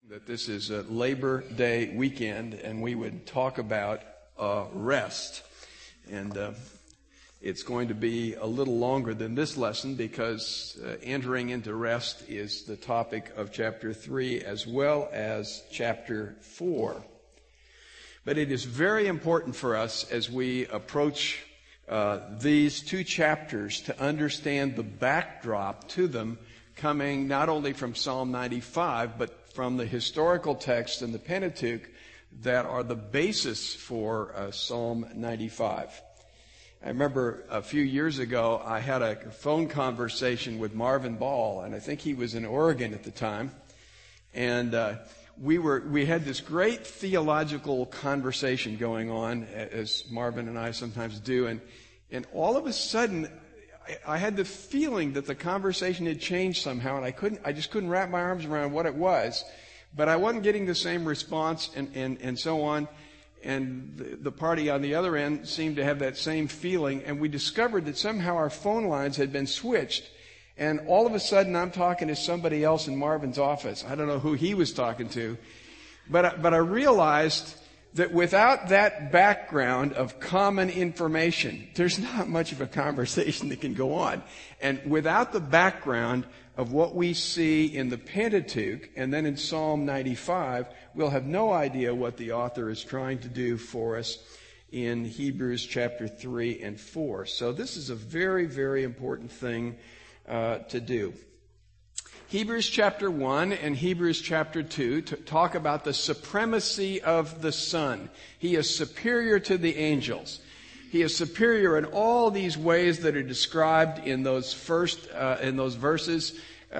That this is a Labor Day weekend, and we would talk about rest. And it's going to be a little longer than this lesson because entering into rest is the topic of chapter 3 as well as chapter 4. But it is very important for us as we approach these two chapters to understand the backdrop to them, coming not only from Psalm 95, but from the historical text in the Pentateuch that are the basis for Psalm 95. I remember a few years ago I had a phone conversation with Marvin Ball, and I think he was in Oregon at the time. And we had this great theological conversation going on, as Marvin and I sometimes do, and all of a sudden I had the feeling that the conversation had changed somehow, and I just couldn't wrap my arms around what it was. But I wasn't getting the same response and so on. And the party on the other end seemed to have that same feeling. And we discovered that somehow our phone lines had been switched. And all of a sudden I'm talking to somebody else in Marvin's office. I don't know who he was talking to. But I realized that without that background of common information, there's not much of a conversation that can go on. And without the background of what we see in the Pentateuch and then in Psalm 95, we'll have no idea what the author is trying to do for us in Hebrews chapter 3 and 4. So this is a very, very important thing to do. Hebrews chapter 1 and Hebrews chapter 2 talk about the supremacy of the Son. He is superior to the angels. He is superior in all these ways that are described in those verses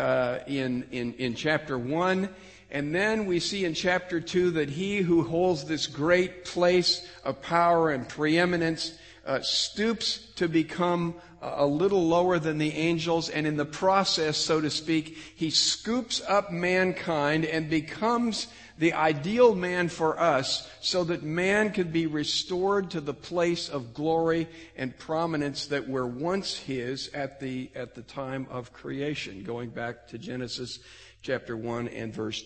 in chapter 1. And then we see in chapter 2 that he who holds this great place of power and preeminence stoops to become a little lower than the angels, and in the process, so to speak, he scoops up mankind and becomes the ideal man for us so that man could be restored to the place of glory and prominence that were once his at the time of creation, going back to Genesis chapter 1 and verse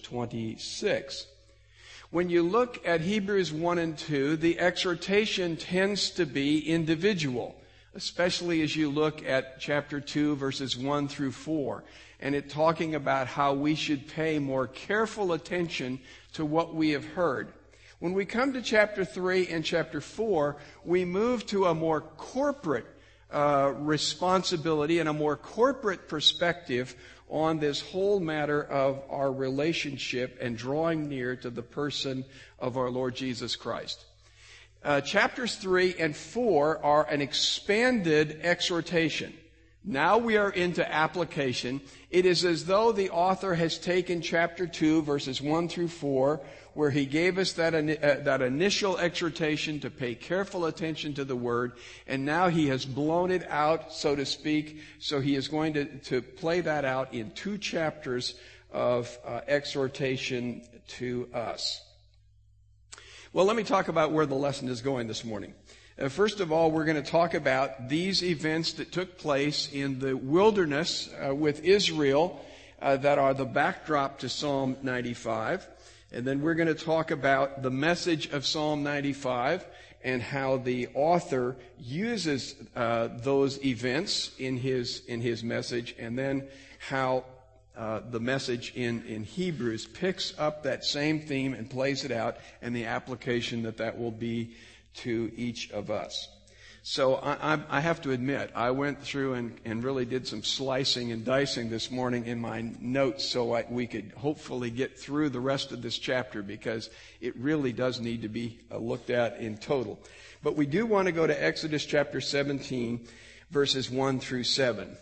26. When you look at Hebrews 1 and 2, the exhortation tends to be individual, especially as you look at chapter 2, verses 1 through 4, and it talking about how we should pay more careful attention to what we have heard. When we come to chapter 3 and chapter 4, we move to a more corporate responsibility and a more corporate perspective on this whole matter of our relationship and drawing near to the person of our Lord Jesus Christ. Chapters 3 and 4 are an expanded exhortation. Now we are into application. It is as though the author has taken chapter 2, verses 1 through 4, where he gave us that initial exhortation to pay careful attention to the Word, and now he has blown it out, so to speak, so he is going to play that out in 2 chapters of exhortation to us. Well, let me talk about where the lesson is going this morning. First of all, we're going to talk about these events that took place in the wilderness with Israel that are the backdrop to Psalm 95. And then we're going to talk about the message of Psalm 95 and how the author uses those events in his message, and then how the message in Hebrews picks up that same theme and plays it out, and the application that will be to each of us. So I have to admit, I went through and really did some slicing and dicing this morning in my notes so we could hopefully get through the rest of this chapter, because it really does need to be looked at in total. But we do want to go to Exodus chapter 17, verses 1 through 7.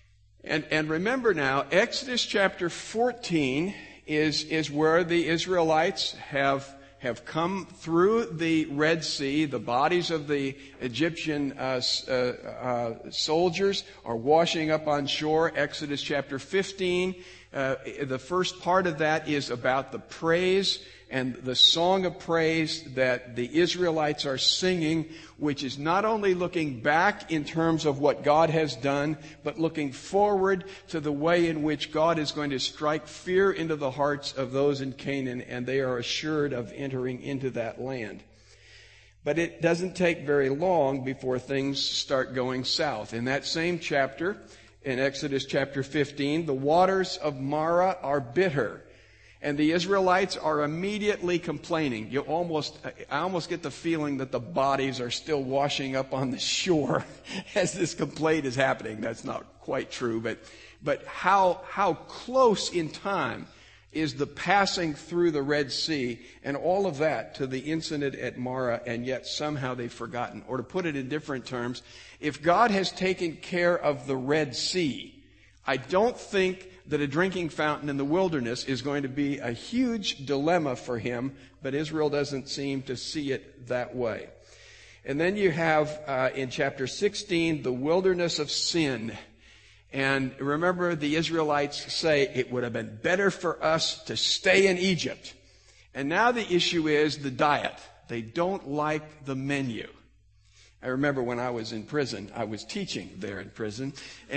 And remember now, Exodus chapter 14 is where the Israelites have come through the Red Sea. The bodies of the Egyptian soldiers are washing up on shore. Exodus chapter 15 The first part of that is about the praise and the song of praise that the Israelites are singing, which is not only looking back in terms of what God has done, but looking forward to the way in which God is going to strike fear into the hearts of those in Canaan, and they are assured of entering into that land. But it doesn't take very long before things start going south. In that same chapter, in Exodus chapter 15, the waters of Marah are bitter. And the Israelites are immediately complaining. I almost get the feeling that the bodies are still washing up on the shore as this complaint is happening. That's not quite true, but how close in time is the passing through the Red Sea and all of that to the incident at Marah, and yet somehow they've forgotten. Or to put it in different terms, if God has taken care of the Red Sea, I don't think that a drinking fountain in the wilderness is going to be a huge dilemma for him, but Israel doesn't seem to see it that way. And then you have, in chapter 16, the wilderness of sin. And remember, the Israelites say it would have been better for us to stay in Egypt. And now the issue is the diet. They don't like the menu. I remember when I was in prison, I was teaching there in prison,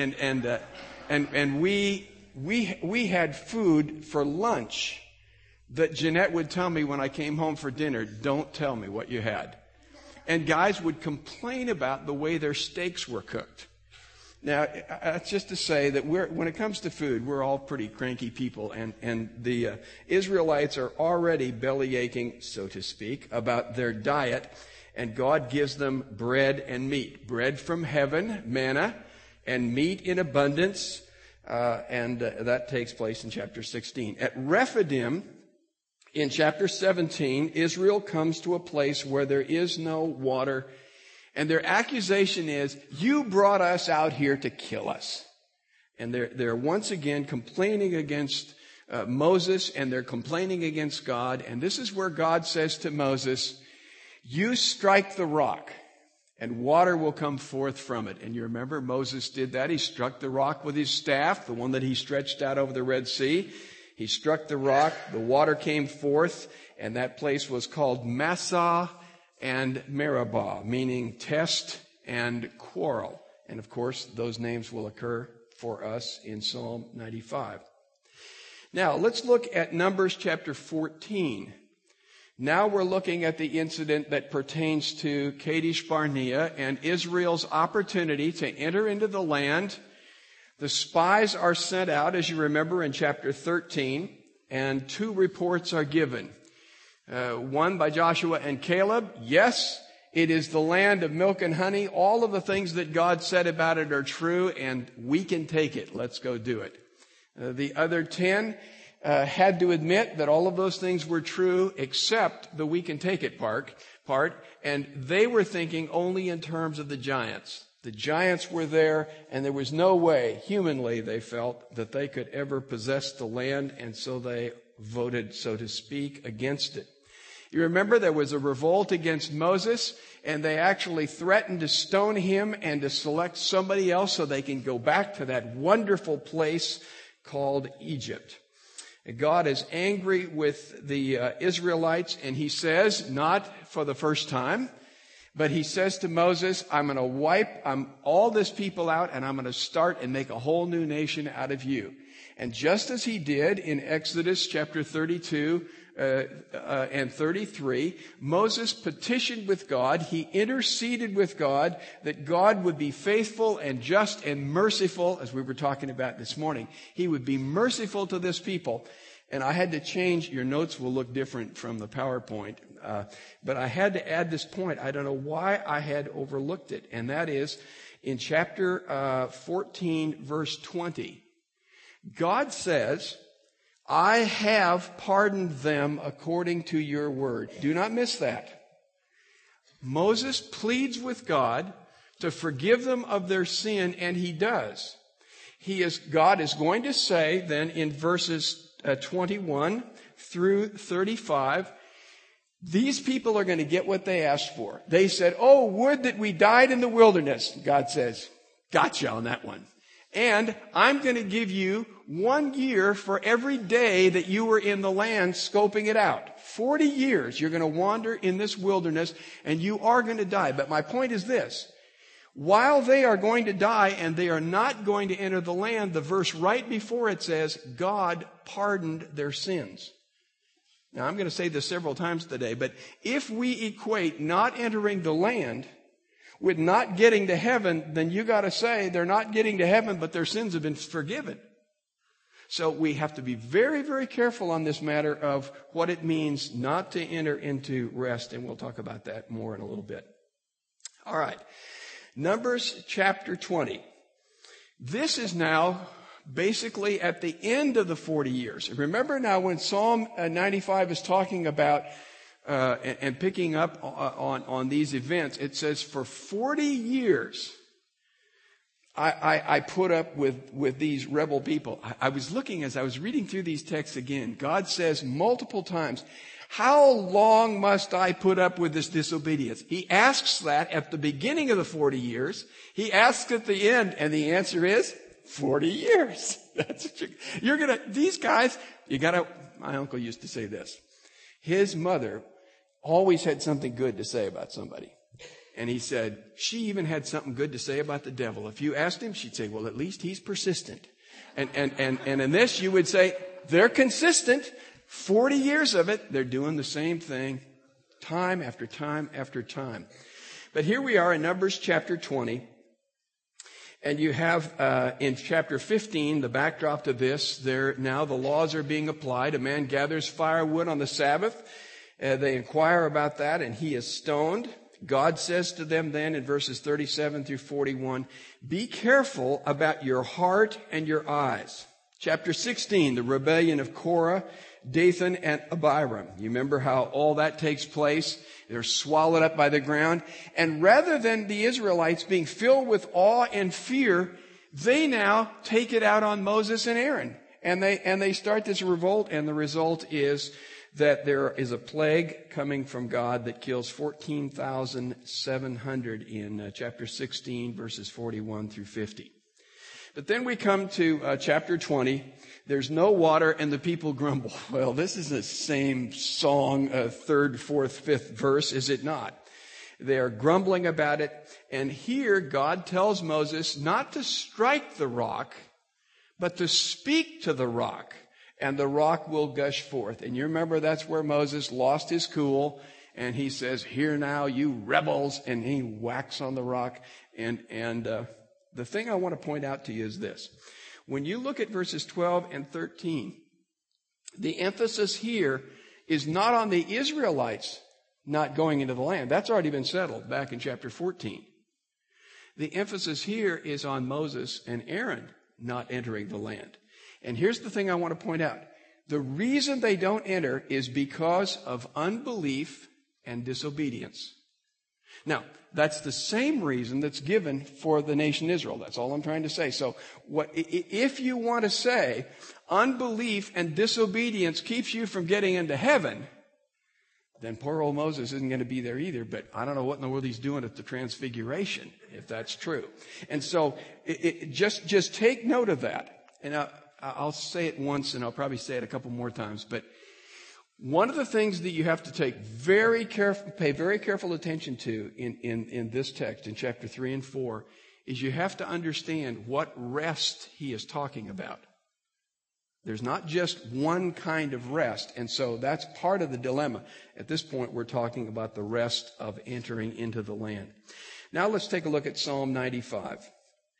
and we had food for lunch that Jeanette would tell me when I came home for dinner, don't tell me what you had. And guys would complain about the way their steaks were cooked. Now, that's just to say that when it comes to food, we're all pretty cranky people, and the Israelites are already belly aching, so to speak, about their diet, and God gives them bread and meat. Bread from heaven, manna, and meat in abundance. And that takes place in chapter 16. At Rephidim, in chapter 17, Israel comes to a place where there is no water, and their accusation is, you brought us out here to kill us. And they're once again complaining against Moses, and they're complaining against God. And this is where God says to Moses, you strike the rock, and water will come forth from it. And you remember Moses did that. He struck the rock with his staff, the one that he stretched out over the Red Sea. He struck the rock, the water came forth, and that place was called Massah and Meribah, meaning test and quarrel. And of course, those names will occur for us in Psalm 95. Now, let's look at Numbers chapter 14. Now we're looking at the incident that pertains to Kadesh Barnea and Israel's opportunity to enter into the land. The spies are sent out, as you remember, in chapter 13, and two reports are given. One by Joshua and Caleb. Yes, it is the land of milk and honey. All of the things that God said about it are true, and we can take it. Let's go do it. The other 10 had to admit that all of those things were true except the we can take it part, and they were thinking only in terms of the giants. The giants were there, and there was no way, humanly, they felt, that they could ever possess the land, and so they voted, so to speak, against it. You remember there was a revolt against Moses, and they actually threatened to stone him and to select somebody else so they can go back to that wonderful place called Egypt. God is angry with the Israelites, and he says, not for the first time, but he says to Moses, I'm going to wipe all this people out, and I'm going to start and make a whole new nation out of you. And just as he did in Exodus chapter 32 and 33, Moses petitioned with God. He interceded with God that God would be faithful and just and merciful, as we were talking about this morning. He would be merciful to this people. And I had to change. Your notes will look different from the PowerPoint. But I had to add this point. I don't know why I had overlooked it. And that is in chapter 14, verse 20. God says, I have pardoned them according to your word. Do not miss that. Moses pleads with God to forgive them of their sin, and he does. God is going to say then in verses 21 through 35, these people are going to get what they asked for. They said, oh, would that we died in the wilderness. God says, gotcha on that one. And I'm going to give you 1 year for every day that you were in the land scoping it out. 40 years you're going to wander in this wilderness and you are going to die. But my point is this. While they are going to die and they are not going to enter the land, the verse right before it says, God pardoned their sins. Now, I'm going to say this several times today, but if we equate not entering the land with not getting to heaven, then you got to say they're not getting to heaven, but their sins have been forgiven. So we have to be very, very careful on this matter of what it means not to enter into rest, and we'll talk about that more in a little bit. All right. Numbers chapter 20. This is now basically at the end of the 40 years. Remember now when Psalm 95 is talking about and picking up on these events, it says, for 40 years I put up with these rebel people. I was looking as I was reading through these texts again. God says multiple times, how long must I put up with this disobedience? He asks that at the beginning of the 40 years. He asks at the end, and the answer is 40 years. That's what you're going to, these guys, my uncle used to say this. His mother always had something good to say about somebody. And he said, she even had something good to say about the devil. If you asked him, she'd say, well, at least he's persistent. And in this, you would say, they're consistent. 40 years of it, they're doing the same thing time after time after time. But here we are in Numbers chapter 20. And you have in chapter 15, the backdrop to this, now the laws are being applied. A man gathers firewood on the Sabbath. They inquire about that, and he is stoned. God says to them then in verses 37 through 41, be careful about your heart and your eyes. Chapter 16, the rebellion of Korah, Dathan, and Abiram. You remember how all that takes place? They're swallowed up by the ground. And rather than the Israelites being filled with awe and fear, they now take it out on Moses and Aaron. And they start this revolt, and the result is that there is a plague coming from God that kills 14,700 in chapter 16, verses 41 through 50. But then we come to chapter 20. There's no water and the people grumble. Well, this is the same song, third, fourth, fifth verse, is it not? They are grumbling about it. And here God tells Moses not to strike the rock, but to speak to the rock. And the rock will gush forth. And you remember that's where Moses lost his cool. And he says, hear now, you rebels. And he whacks on the rock. And the thing I want to point out to you is this. When you look at verses 12 and 13, the emphasis here is not on the Israelites not going into the land. That's already been settled back in chapter 14. The emphasis here is on Moses and Aaron not entering the land. And here's the thing I want to point out. The reason they don't enter is because of unbelief and disobedience. Now, that's the same reason that's given for the nation Israel. That's all I'm trying to say. So if you want to say unbelief and disobedience keeps you from getting into heaven, then poor old Moses isn't going to be there either. But I don't know what in the world he's doing at the Transfiguration, if that's true. And so just take note of that. And I'll say it once, and I'll probably say it a couple more times. But one of the things that you have to pay very careful attention to in this text, in chapter 3 and 4, is you have to understand what rest he is talking about. There's not just one kind of rest. And so that's part of the dilemma. At this point, we're talking about the rest of entering into the land. Now let's take a look at Psalm 95.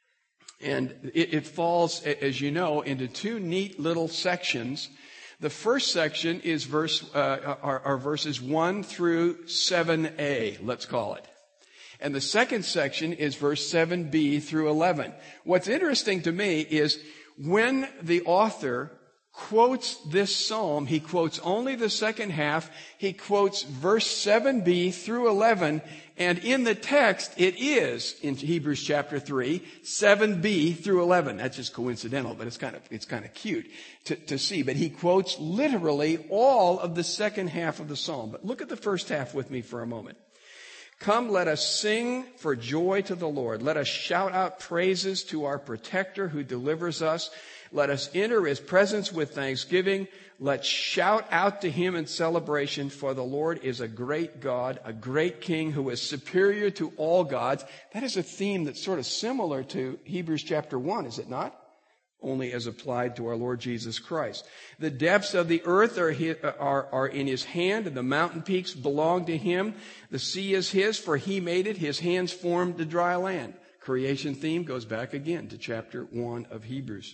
And it falls, as you know, into two neat little sections. The first section is are verses 1 through 7a, let's call it. And the second section is verse 7b through 11. What's interesting to me is when the author quotes this psalm, he quotes only the second half. He quotes verse 7b through 11. And in the text, it is, in Hebrews chapter 3, 7b through 11. That's just coincidental, but it's kind of cute to see. But he quotes literally all of the second half of the psalm. But look at the first half with me for a moment. Come, let us sing for joy to the Lord. Let us shout out praises to our protector who delivers us. Let us enter his presence with thanksgiving. Let's shout out to him in celebration, for the Lord is a great God, a great King who is superior to all gods. That is a theme that's sort of similar to Hebrews chapter 1, is it not? Only as applied to our Lord Jesus Christ. The depths of the earth are in his hand, and the mountain peaks belong to him. The sea is his, for he made it. His hands formed the dry land. Creation theme goes back again to chapter 1 of Hebrews.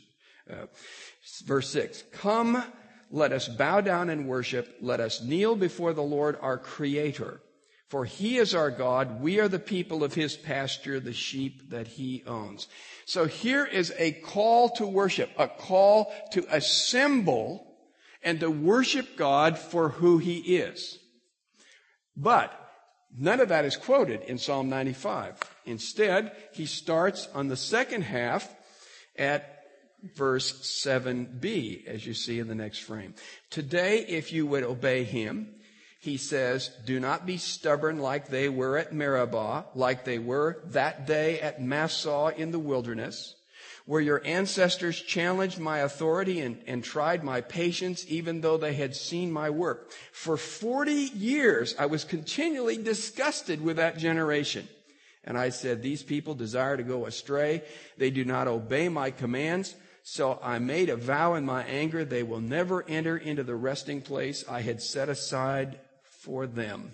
Verse 6, come, let us bow down and worship. Let us kneel before the Lord our Creator. For he is our God. We are the people of his pasture, the sheep that he owns. So here is a call to worship, a call to assemble and to worship God for who he is. But none of that is quoted in Psalm 95. Instead, he starts on the second half at verse 7b, as you see in the next frame. Today, if you would obey him, he says, do not be stubborn like they were at Meribah, like they were that day at Massah in the wilderness, where your ancestors challenged my authority and tried my patience, even though they had seen my work. For 40 years, I was continually disgusted with that generation. And I said, these people desire to go astray. They do not obey my commands. So I made a vow in my anger. They will never enter into the resting place I had set aside for them.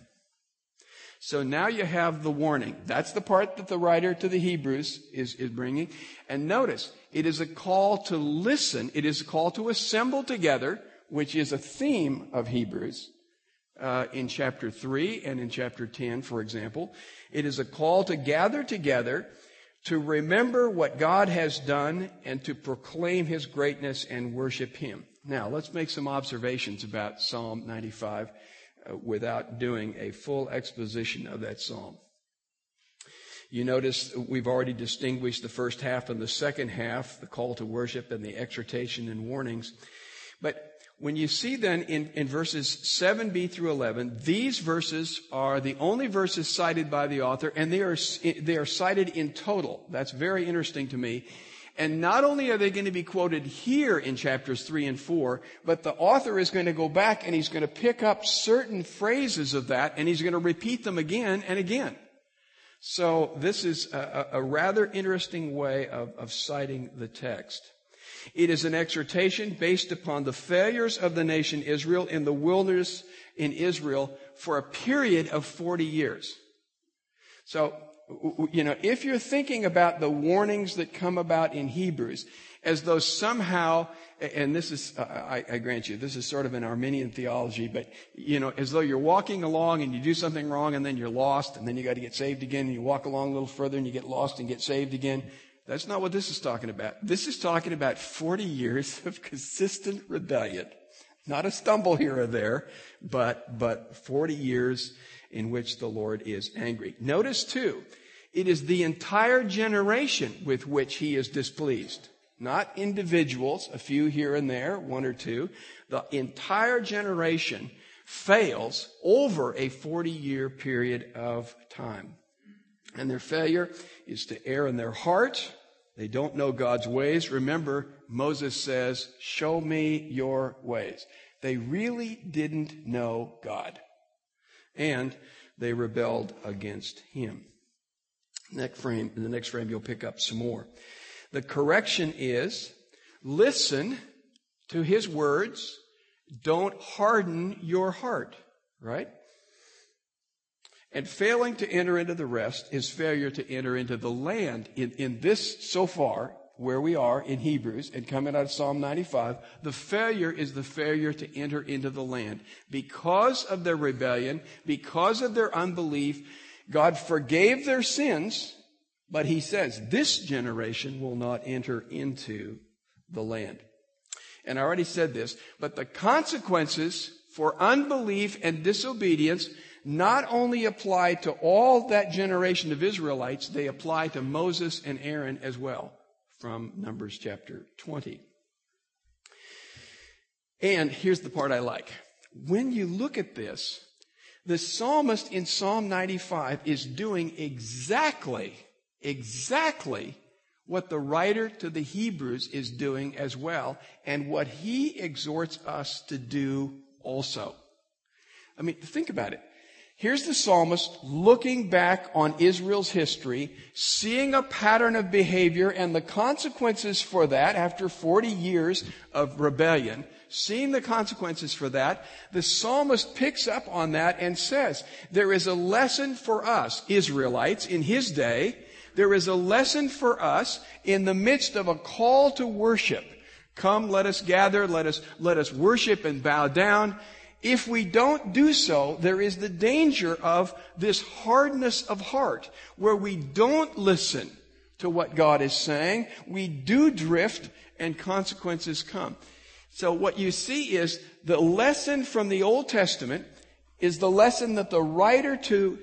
So now you have the warning. That's the part that the writer to the Hebrews is bringing. And notice, it is a call to listen. It is a call to assemble together, which is a theme of Hebrews in chapter 3 and in chapter 10, for example. It is a call to gather together, to remember what God has done, and to proclaim his greatness and worship him. Now, let's make some observations about Psalm 95 without doing a full exposition of that psalm. You notice we've already distinguished the first half and the second half, the call to worship and the exhortation and warnings. But when you see then in verses 7b through 11, these verses are the only verses cited by the author, and they are cited in total. That's very interesting to me. And not only are they going to be quoted here in chapters 3 and 4, but the author is going to go back and he's going to pick up certain phrases of that, and he's going to repeat them again and again. So this is a rather interesting way of citing the text. It is an exhortation based upon the failures of the nation Israel in the wilderness in Israel for a period of 40 years. So, if you're thinking about the warnings that come about in Hebrews as though somehow, and this is, I grant you, this is sort of an Arminian theology, but, as though you're walking along and you do something wrong and then you're lost and then you got to get saved again, and you walk along a little further and you get lost and get saved again. That's not what this is talking about. This is talking about 40 years of consistent rebellion. Not a stumble here or there, but 40 years in which the Lord is angry. Notice too, it is the entire generation with which he is displeased. Not individuals, a few here and there, one or two. The entire generation fails over a 40-year period of time. And their failure is to err in their heart. They don't know God's ways. Remember, Moses says, show me your ways. They really didn't know God. And they rebelled against him. In the next frame, you'll pick up some more. The correction is, listen to his words. Don't harden your heart, right? And failing to enter into the rest is failure to enter into the land. In this, so far, where we are in Hebrews and coming out of Psalm 95, the failure is the failure to enter into the land. Because of their rebellion, because of their unbelief, God forgave their sins, but he says this generation will not enter into the land. And I already said this, but the consequences for unbelief and disobedience not only apply to all that generation of Israelites, they apply to Moses and Aaron as well, from Numbers chapter 20. And here's the part I like. When you look at this, The psalmist in Psalm 95 is doing exactly what the writer to the Hebrews is doing as well, and what he exhorts us to do also. I mean, think about it. Here's the psalmist looking back on Israel's history, seeing a pattern of behavior and the consequences for that after 40 years of rebellion. Seeing the consequences for that, the psalmist picks up on that and says, there is a lesson for us, Israelites, in his day. There is a lesson for us in the midst of a call to worship. Come, let us gather, let us worship and bow down. If we don't do so, there is the danger of this hardness of heart, where we don't listen to what God is saying. We do drift, and consequences come. So what you see is the lesson from the Old Testament is the lesson that the writer to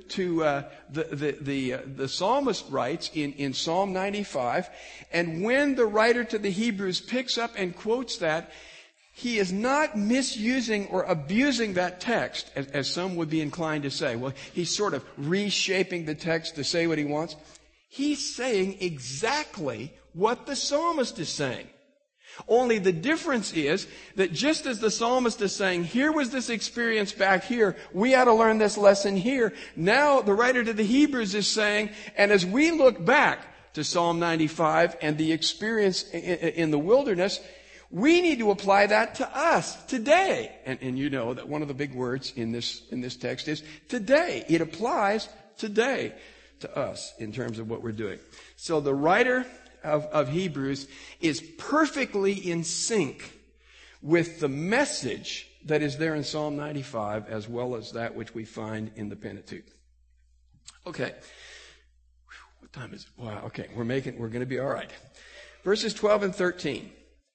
the psalmist writes in Psalm 95. And when the writer to the Hebrews picks up and quotes that, he is not misusing or abusing that text, as some would be inclined to say. Well, he's sort of reshaping the text to say what he wants. He's saying exactly what the psalmist is saying. Only the difference is that just as the psalmist is saying, here was this experience back here, we ought to learn this lesson here. Now the writer to the Hebrews is saying, and as we look back to Psalm 95 and the experience in the wilderness, we need to apply that to us today. And you know that one of the big words in this text is today. It applies today to us in terms of what we're doing. So the writer of Hebrews is perfectly in sync with the message that is there in Psalm 95, as well as that which we find in the Pentateuch. Okay. What time is it? Wow. Okay. We're going to be all right. Verses 12 and 13.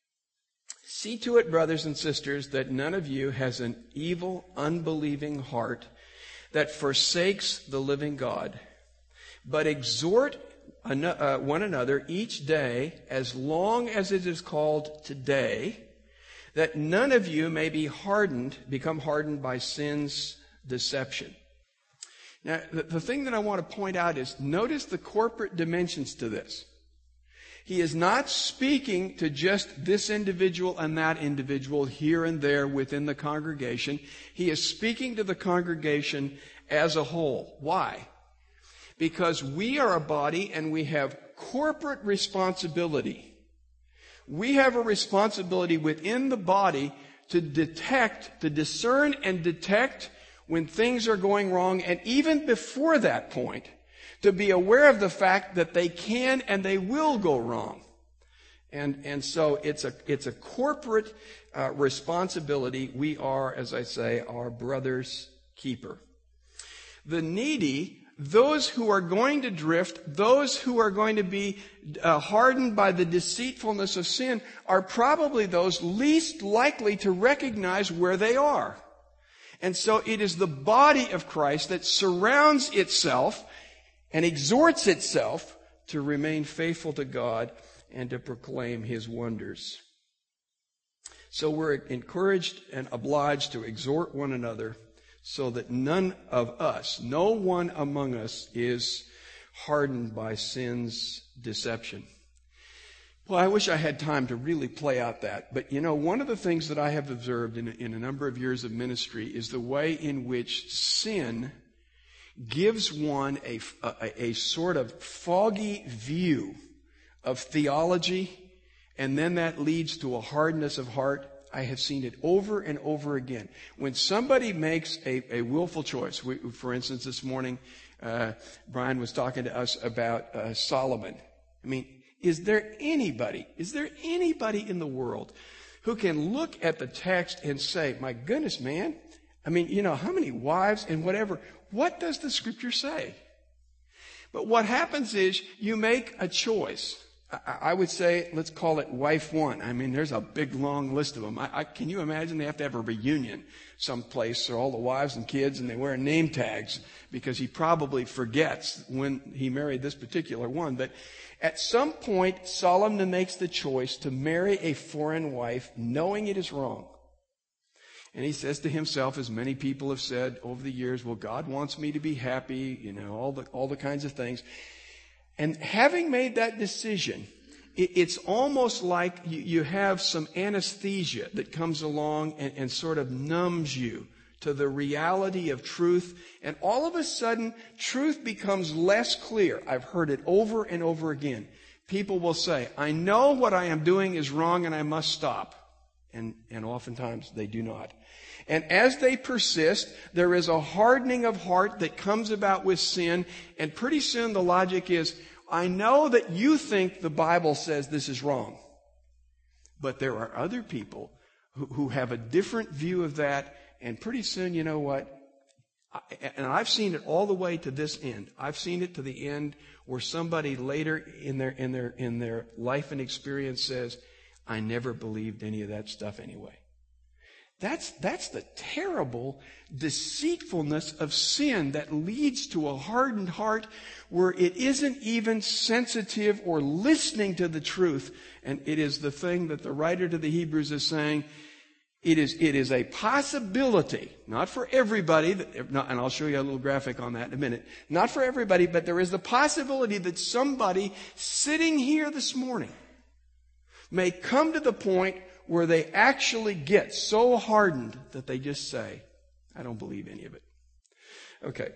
See to it, brothers and sisters, that none of you has an evil, unbelieving heart that forsakes the living God, but exhort one another each day, as long as it is called today, that none of you may become hardened by sin's deception. Now, the thing that I want to point out is, notice the corporate dimensions to this. He is not speaking to just this individual and that individual here and there within the congregation. He is speaking to the congregation as a whole. Why? Because we are a body and we have corporate responsibility. We have a responsibility within the body to discern and detect when things are going wrong, and even before that point, to be aware of the fact that they can and they will go wrong. And so it's a corporate responsibility. We are, as I say, our brother's keeper. The needy, those who are going to drift, those who are going to be hardened by the deceitfulness of sin, are probably those least likely to recognize where they are. And so it is the body of Christ that surrounds itself and exhorts itself to remain faithful to God and to proclaim His wonders. So we're encouraged and obliged to exhort one another so that none of us, no one among us, is hardened by sin's deception. Well, I wish I had time to really play out that. But, one of the things that I have observed in a number of years of ministry is the way in which sin gives one a sort of foggy view of theology, and then that leads to a hardness of heart. I have seen it over and over again. When somebody makes a willful choice, for instance, this morning, Brian was talking to us about Solomon. I mean, is there anybody in the world who can look at the text and say, my goodness, man, I mean, how many wives and whatever, what does the scripture say? But what happens is you make a choice. I would say, let's call it wife one. I mean, there's a big, long list of them. Can you imagine they have to have a reunion someplace for all the wives and kids, and they wear name tags because he probably forgets when he married this particular one. But at some point, Solomon makes the choice to marry a foreign wife, knowing it is wrong. And he says to himself, as many people have said over the years, well, God wants me to be happy, all the kinds of things. And having made that decision, it's almost like you have some anesthesia that comes along and sort of numbs you to the reality of truth. And all of a sudden, truth becomes less clear. I've heard it over and over again. People will say, I know what I am doing is wrong and I must stop. And oftentimes they do not. And as they persist, there is a hardening of heart that comes about with sin. And pretty soon the logic is, I know that you think the Bible says this is wrong. But there are other people who have a different view of that. And pretty soon, you know what? And I've seen it all the way to this end. I've seen it to the end where somebody later in their life and experience says, I never believed any of that stuff anyway. That's the terrible deceitfulness of sin that leads to a hardened heart where it isn't even sensitive or listening to the truth. And it is the thing that the writer to the Hebrews is saying, it is a possibility, not for everybody, and I'll show you a little graphic on that in a minute, not for everybody, but there is the possibility that somebody sitting here this morning may come to the point where they actually get so hardened that they just say, I don't believe any of it. Okay.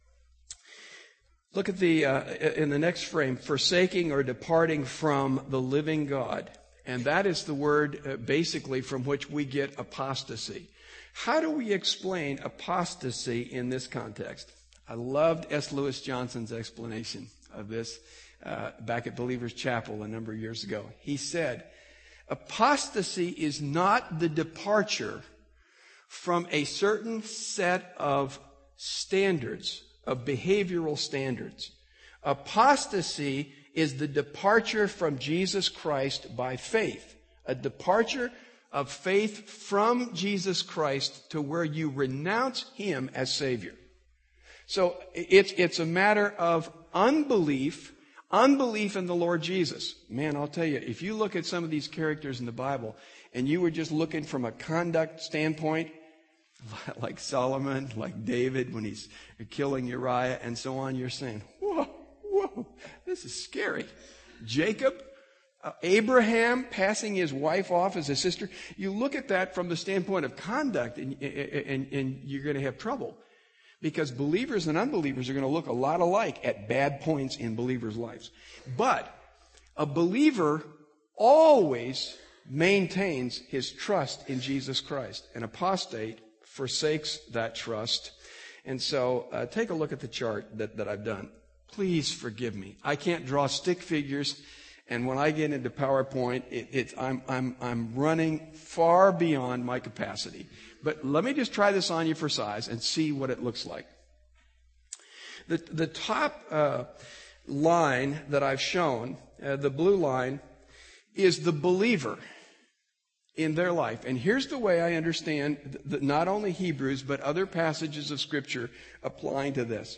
Look at in the next frame, forsaking or departing from the living God. And that is the word basically from which we get apostasy. How do we explain apostasy in this context? I loved S. Lewis Johnson's explanation of this back at Believers Chapel a number of years ago. He said, apostasy is not the departure from a certain set of standards, of behavioral standards. Apostasy is the departure from Jesus Christ by faith. A departure of faith from Jesus Christ to where you renounce Him as Savior. So it's a matter of unbelief in the Lord Jesus. Man, I'll tell you, if you look at some of these characters in the Bible and you were just looking from a conduct standpoint, like Solomon, like David when he's killing Uriah and so on, you're saying, whoa, this is scary. Jacob, Abraham passing his wife off as a sister. You look at that from the standpoint of conduct and you're going to have trouble. Because believers and unbelievers are going to look a lot alike at bad points in believers' lives. But a believer always maintains his trust in Jesus Christ. An apostate forsakes that trust. And so take a look at the chart that I've done. Please forgive me. I can't draw stick figures. And when I get into PowerPoint, I'm running far beyond my capacity. But let me just try this on you for size and see what it looks like. The top line that I've shown, the blue line, is the believer in their life. And here's the way I understand that not only Hebrews, but other passages of Scripture applying to this.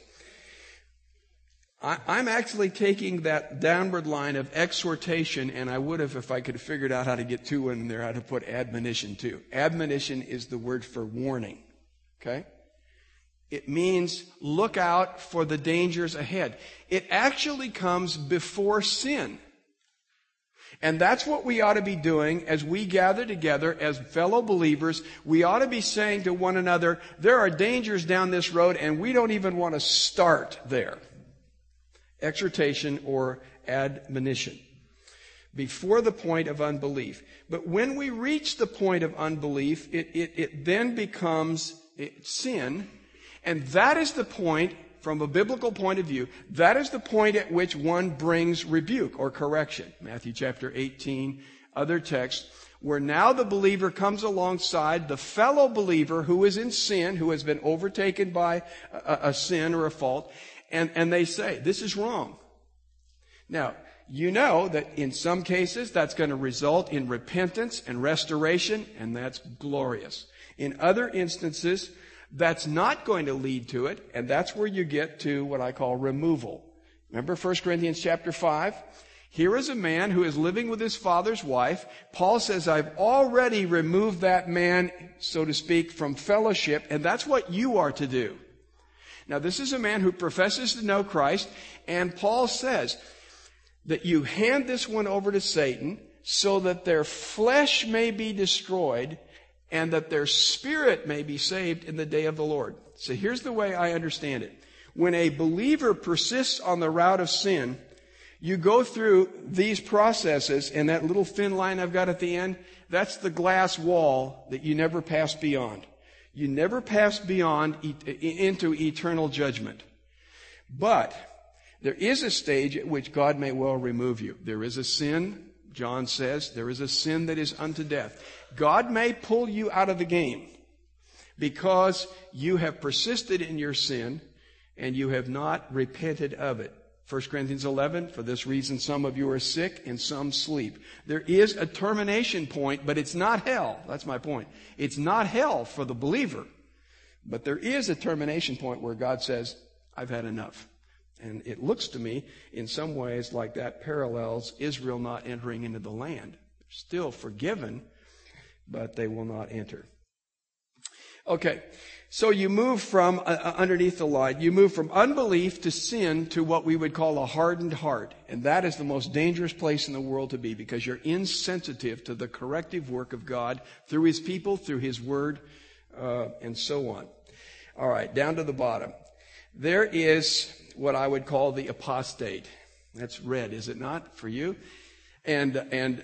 I'm actually taking that downward line of exhortation, and I would have, if I could have figured out how to get two in there, I'd have put admonition too. Admonition is the word for warning. Okay? It means look out for the dangers ahead. It actually comes before sin. And that's what we ought to be doing as we gather together as fellow believers. We ought to be saying to one another, there are dangers down this road, and we don't even want to start there. Exhortation or admonition before the point of unbelief. But when we reach the point of unbelief, it then becomes sin. And that is the point, from a biblical point of view, that is the point at which one brings rebuke or correction. Matthew chapter 18, other texts, where now the believer comes alongside the fellow believer who is in sin, who has been overtaken by a sin or a fault, and they say, this is wrong. Now, you know that in some cases that's going to result in repentance and restoration, and that's glorious. In other instances, that's not going to lead to it, and that's where you get to what I call removal. Remember 1 Corinthians chapter 5? Here is a man who is living with his father's wife. Paul says, I've already removed that man, so to speak, from fellowship, and that's what you are to do. Now, this is a man who professes to know Christ, and Paul says that you hand this one over to Satan so that their flesh may be destroyed and that their spirit may be saved in the day of the Lord. So here's the way I understand it. When a believer persists on the route of sin, you go through these processes, and that little thin line I've got at the end, that's the glass wall that you never pass beyond. You never pass beyond into eternal judgment. But there is a stage at which God may well remove you. There is a sin, John says, there is a sin that is unto death. God may pull you out of the game because you have persisted in your sin and you have not repented of it. 1 Corinthians 11, for this reason some of you are sick and some sleep. There is a termination point, but it's not hell. That's my point. It's not hell for the believer. But there is a termination point where God says, I've had enough. And it looks to me, in some ways, like that parallels Israel not entering into the land. They're still forgiven, but they will not enter. Okay, so you move from, underneath the line, you move from unbelief to sin to what we would call a hardened heart. And that is the most dangerous place in the world to be because you're insensitive to the corrective work of God through His people, through His Word, and so on. All right, down to the bottom. There is what I would call the apostate. That's red, is it not, for you? And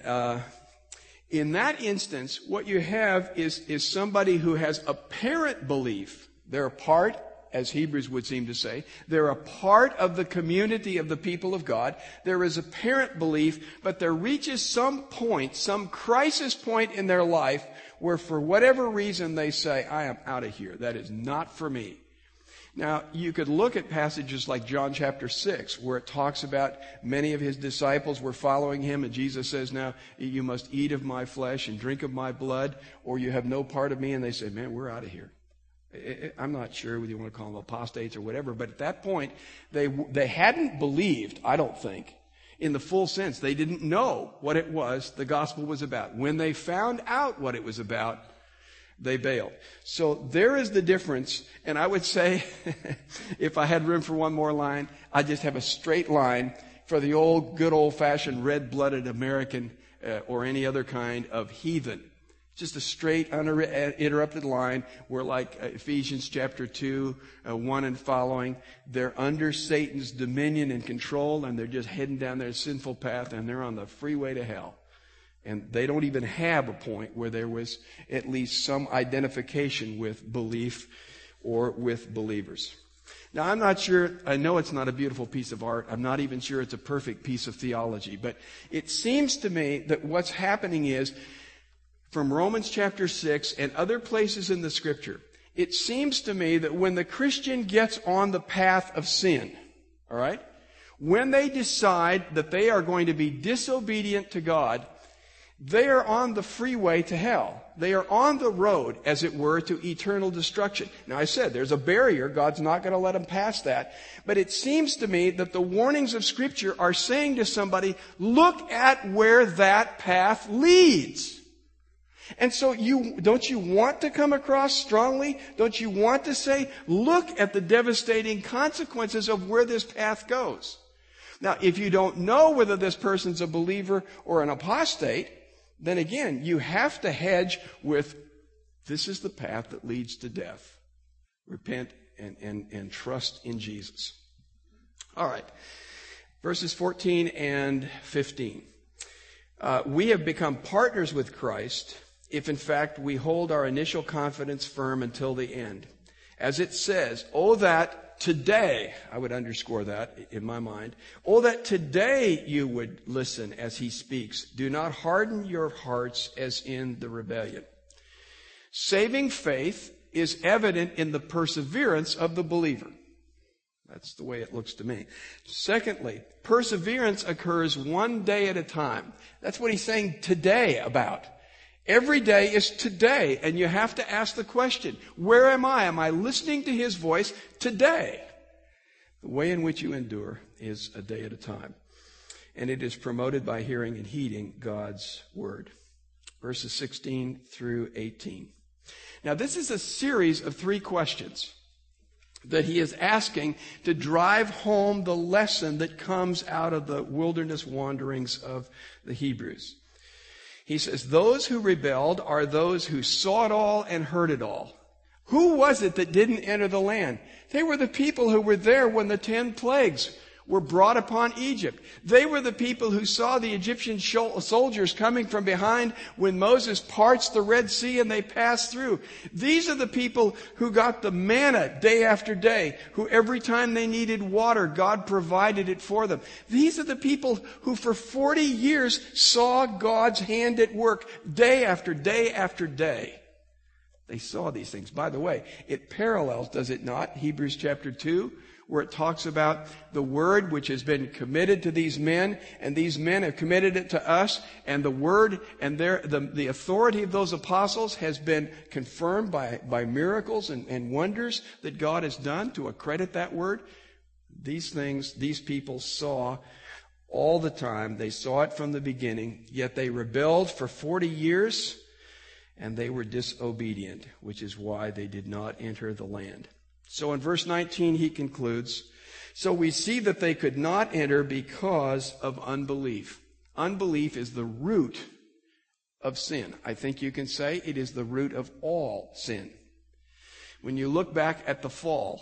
in that instance, what you have is somebody who has apparent belief. They're a part, as Hebrews would seem to say, they're a part of the community of the people of God. There is apparent belief, but there reaches some point, some crisis point in their life where for whatever reason they say, I am out of here. That is not for me. Now, you could look at passages like John chapter 6, where it talks about many of His disciples were following Him, and Jesus says, now, you must eat of my flesh and drink of my blood, or you have no part of me. And they say, man, we're out of here. I'm not sure whether you want to call them apostates or whatever, but at that point, they hadn't believed, I don't think, in the full sense. They didn't know what it was the gospel was about. When they found out what it was about, they bailed. So there is the difference. And I would say, if I had room for one more line, I'd just have a straight line for the old, good old-fashioned red-blooded American or any other kind of heathen. Just a straight, uninterrupted line where, like Ephesians chapter 2, 1 and following, they're under Satan's dominion and control, and they're just heading down their sinful path, and they're on the freeway to hell. And they don't even have a point where there was at least some identification with belief or with believers. Now, I'm not sure, I know it's not a beautiful piece of art. I'm not even sure it's a perfect piece of theology. But it seems to me that what's happening is, from Romans chapter 6 and other places in the Scripture, it seems to me that when the Christian gets on the path of sin, all right, when they decide that they are going to be disobedient to God, they are on the freeway to hell. They are on the road, as it were, to eternal destruction. Now, I said there's a barrier. God's not going to let them pass that. But it seems to me that the warnings of Scripture are saying to somebody, look at where that path leads. And so don't you want to come across strongly? Don't you want to say, look at the devastating consequences of where this path goes? Now, if you don't know whether this person's a believer or an apostate, then again, you have to hedge with, this is the path that leads to death. Repent and trust in Jesus. All right. Verses 14 and 15. We have become partners with Christ if, in fact, we hold our initial confidence firm until the end. As it says, oh, that today, I would underscore that in my mind, oh, that today you would listen as he speaks. Do not harden your hearts as in the rebellion. Saving faith is evident in the perseverance of the believer. That's the way it looks to me. Secondly, perseverance occurs one day at a time. That's what he's saying today about. Every day is today, and you have to ask the question, where am I? Am I listening to his voice today? The way in which you endure is a day at a time. and it is promoted by hearing and heeding God's word. Verses 16 through 18. Now, this is a series of 3 questions that he is asking to drive home the lesson that comes out of the wilderness wanderings of the Hebrews. He says, those who rebelled are those who saw it all and heard it all. Who was it that didn't enter the land? They were the people who were there when the 10 plagues were brought upon Egypt. They were the people who saw the Egyptian soldiers coming from behind when Moses parts the Red Sea and they pass through. These are the people who got the manna day after day, who every time they needed water, God provided it for them. These are the people who for 40 years saw God's hand at work day after day after day. They saw these things. By the way, it parallels, does it not, Hebrews chapter 2, where it talks about the word which has been committed to these men, and these men have committed it to us, and the word and the authority of those apostles has been confirmed by miracles and wonders that God has done to accredit that word. These things, these people saw all the time. They saw it from the beginning, yet they rebelled for 40 years, and they were disobedient, which is why they did not enter the land. So in verse 19 he concludes, so we see that they could not enter because of unbelief. Unbelief is the root of sin. I think you can say it is the root of all sin. When you look back at the fall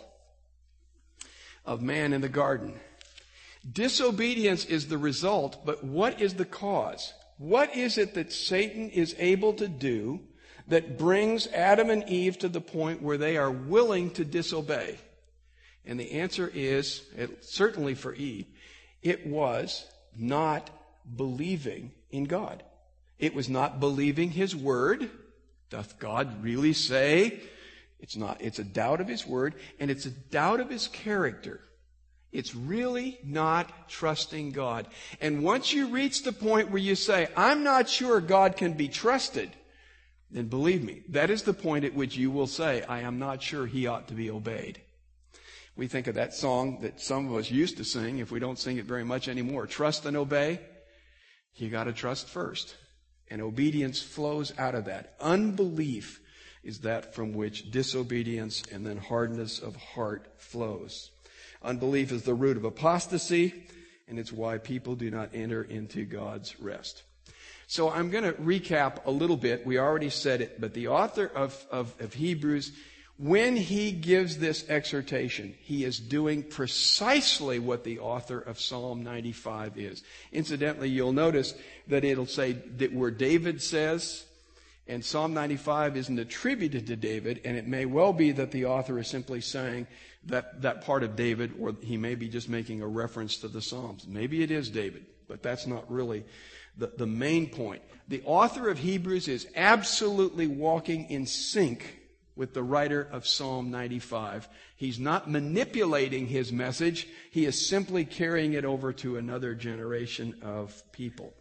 of man in the garden, disobedience is the result, but what is the cause? What is it that Satan is able to do that brings Adam and Eve to the point where they are willing to disobey? And the answer is, certainly for Eve, it was not believing in God. It was not believing His word. Doth God really say? It's not. It's a doubt of His word, and it's a doubt of His character. It's really not trusting God. And once you reach the point where you say, I'm not sure God can be trusted, then believe me, that is the point at which you will say, I am not sure He ought to be obeyed. We think of that song that some of us used to sing, if we don't sing it very much anymore, trust and obey. You got to trust first. And obedience flows out of that. Unbelief is that from which disobedience and then hardness of heart flows. Unbelief is the root of apostasy, and it's why people do not enter into God's rest. So I'm going to recap a little bit. We already said it, but the author of Hebrews, when he gives this exhortation, he is doing precisely what the author of Psalm 95 is. Incidentally, you'll notice that it'll say that where David says, and Psalm 95 isn't attributed to David, and it may well be that the author is simply saying that part of David, or he may be just making a reference to the Psalms. Maybe it is David, but that's not really the main point. The author of Hebrews is absolutely walking in sync with the writer of Psalm 95. He's not manipulating his message. He is simply carrying it over to another generation of people.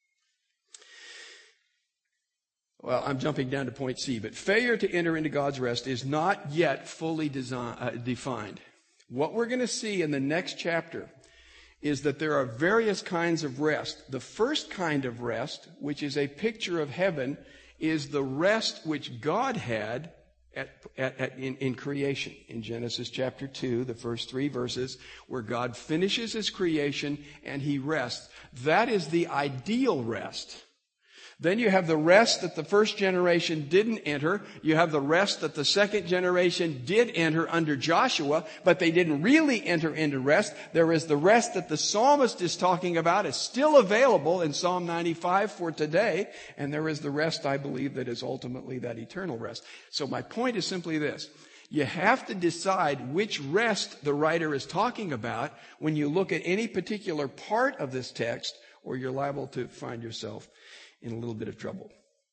Well, I'm jumping down to point C, but failure to enter into God's rest is not yet fully defined. What we're going to see in the next chapter is that there are various kinds of rest. The first kind of rest, which is a picture of heaven, is the rest which God had in creation. In Genesis chapter 2, the first 3 verses, where God finishes His creation and He rests. That is the ideal rest. Then you have the rest that the first generation didn't enter. You have the rest that the second generation did enter under Joshua, but they didn't really enter into rest. There is the rest that the psalmist is talking about. It's still available in Psalm 95 for today. And there is the rest, I believe, that is ultimately that eternal rest. So my point is simply this. You have to decide which rest the writer is talking about when you look at any particular part of this text, or you're liable to find yourself in a little bit of trouble.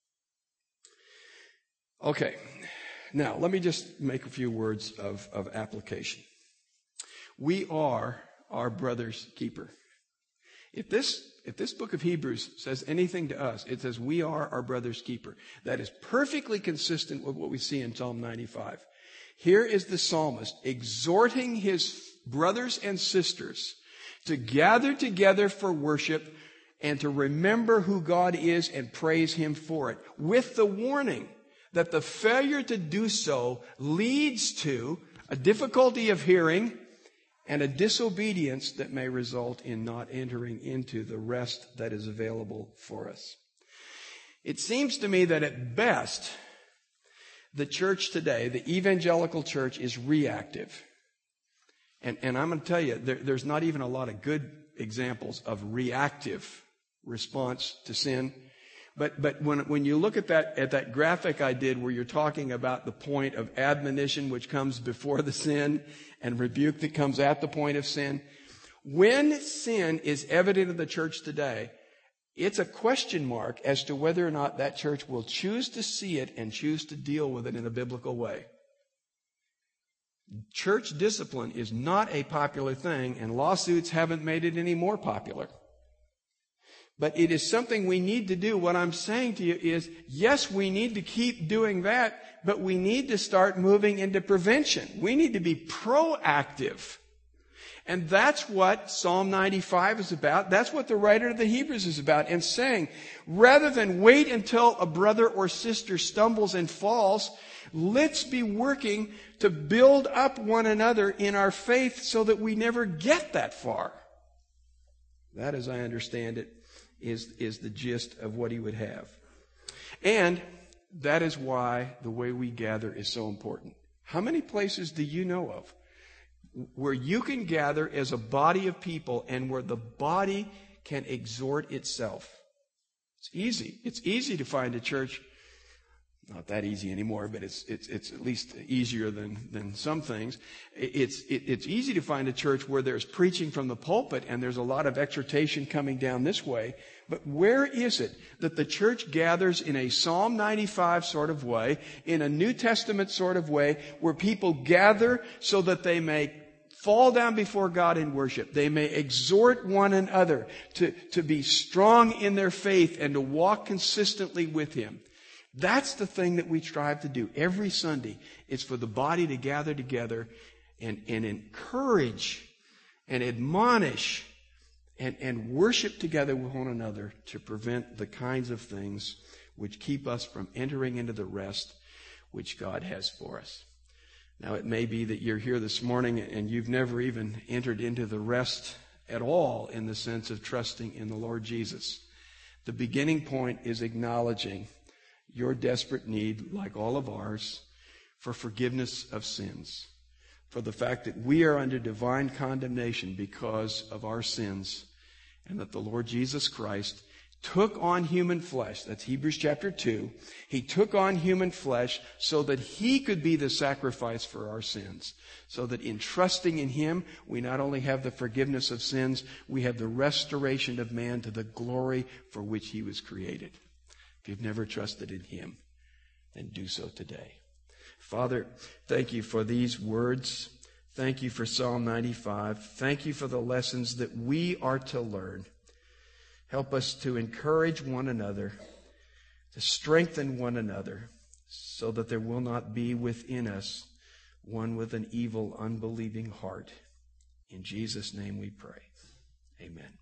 Okay, now let me just make a few words of application. We are our brother's keeper. If this book of Hebrews says anything to us, it says we are our brother's keeper. That is perfectly consistent with what we see in Psalm 95. Here is the psalmist exhorting his brothers and sisters to gather together for worship and to remember who God is and praise Him for it, with the warning that the failure to do so leads to a difficulty of hearing and a disobedience that may result in not entering into the rest that is available for us. It seems to me that at best, the church today, the evangelical church, is reactive. And I'm going to tell you, there's not even a lot of good examples of reactive response to sin. But when you look at that graphic I did where you're talking about the point of admonition which comes before the sin and rebuke that comes at the point of sin, when sin is evident in the church today, it's a question mark as to whether or not that church will choose to see it and choose to deal with it in a biblical way. Church discipline is not a popular thing, and lawsuits haven't made it any more popular. But it is something we need to do. What I'm saying to you is, yes, we need to keep doing that, but we need to start moving into prevention. We need to be proactive. And that's what Psalm 95 is about. That's what the writer of the Hebrews is about. And saying, rather than wait until a brother or sister stumbles and falls, let's be working to build up one another in our faith so that we never get that far. That, as I understand it, is the gist of what he would have. And that is why the way we gather is so important. How many places do you know of where you can gather as a body of people and where the body can exhort itself? It's easy. It's easy to find a church. Not that easy anymore, but it's at least easier than some things. It's easy to find a church where there's preaching from the pulpit and there's a lot of exhortation coming down this way. But where is it that the church gathers in a Psalm 95 sort of way, in a New Testament sort of way, where people gather so that they may fall down before God in worship? They may exhort one another to be strong in their faith and to walk consistently with Him. That's the thing that we strive to do every Sunday. It's for the body to gather together and encourage and admonish and worship together with one another to prevent the kinds of things which keep us from entering into the rest which God has for us. Now, it may be that you're here this morning and you've never even entered into the rest at all in the sense of trusting in the Lord Jesus. The beginning point is acknowledging your desperate need, like all of ours, for forgiveness of sins, for the fact that we are under divine condemnation because of our sins, and that the Lord Jesus Christ took on human flesh. That's Hebrews chapter 2. He took on human flesh so that He could be the sacrifice for our sins, so that in trusting in Him, we not only have the forgiveness of sins, we have the restoration of man to the glory for which he was created. If you've never trusted in Him, then do so today. Father, thank you for these words. Thank you for Psalm 95. Thank you for the lessons that we are to learn. Help us to encourage one another, to strengthen one another, so that there will not be within us one with an evil, unbelieving heart. In Jesus' name we pray. Amen.